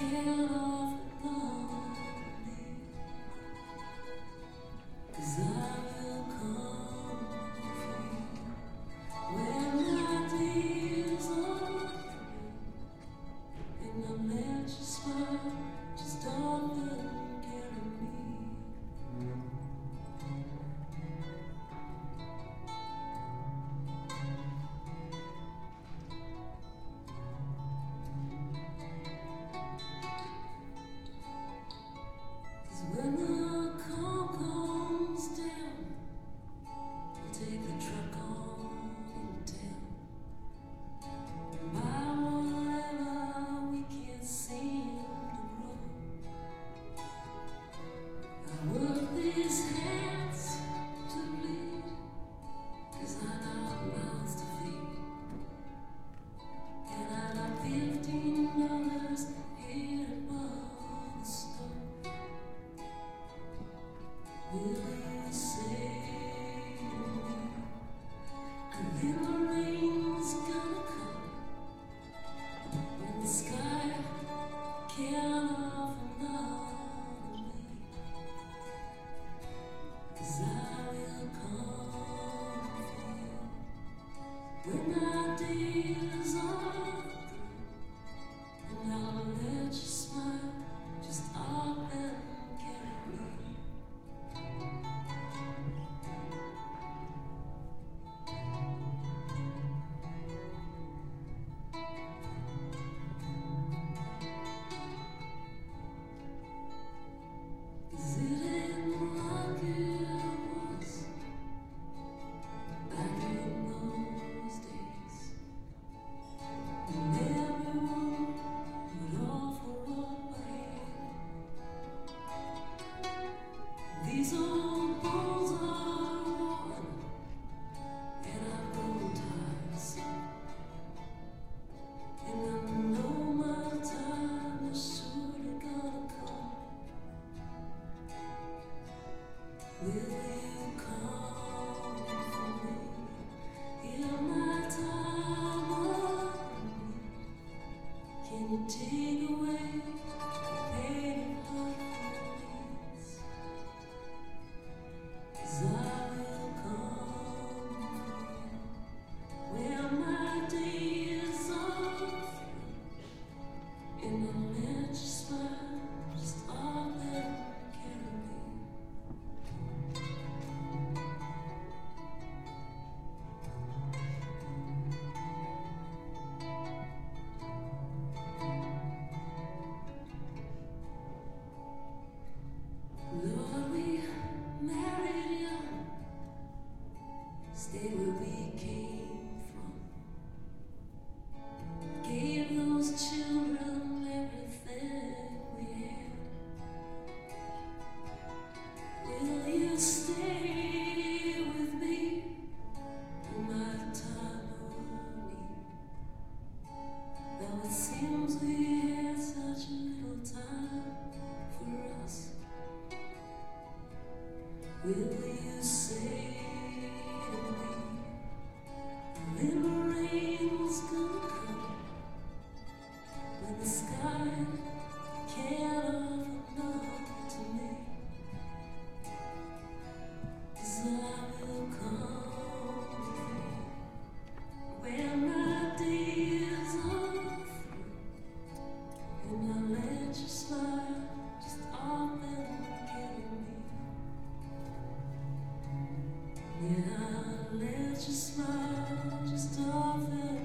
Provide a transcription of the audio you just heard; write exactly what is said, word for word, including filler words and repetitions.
can't offer lonely, 'cause I will come for you when my days are through, and I'll let you smile, just don't let them carry me. When the calm comes down, we'll take the truck on in town, and buy whatever we can't seem to grow. I work these hands to bleed, 'cause I got mouths to feed, and I got fifteen dollars here above the store. Will you say to me, a little rain's gonna come when the sky can't offer another me? 'Cause I will come for you when my days are through, and I'll let you smile, just I'll let them carry me. These old bones are worn, and I've grown tiresome, and I know my time is surely gonna come. Will you come for me? In my time of need, can you take away the pain and hurt from these? 'Cause I will come for you when my days are through, and I'll let you smile, just I'll let them carry me. Lord, we married young, stayed where we came from, gave those children everything we had. Will you stay with me in my time of need? Though it seems we had such a little time for us, will you say to me, a little rain's gonna come when the sky can't offer nothing to me? 'Cause I will come for you when my days are through, and I'll let you smile, just I'll let them carry me. Yeah, I'll let you smile, just off and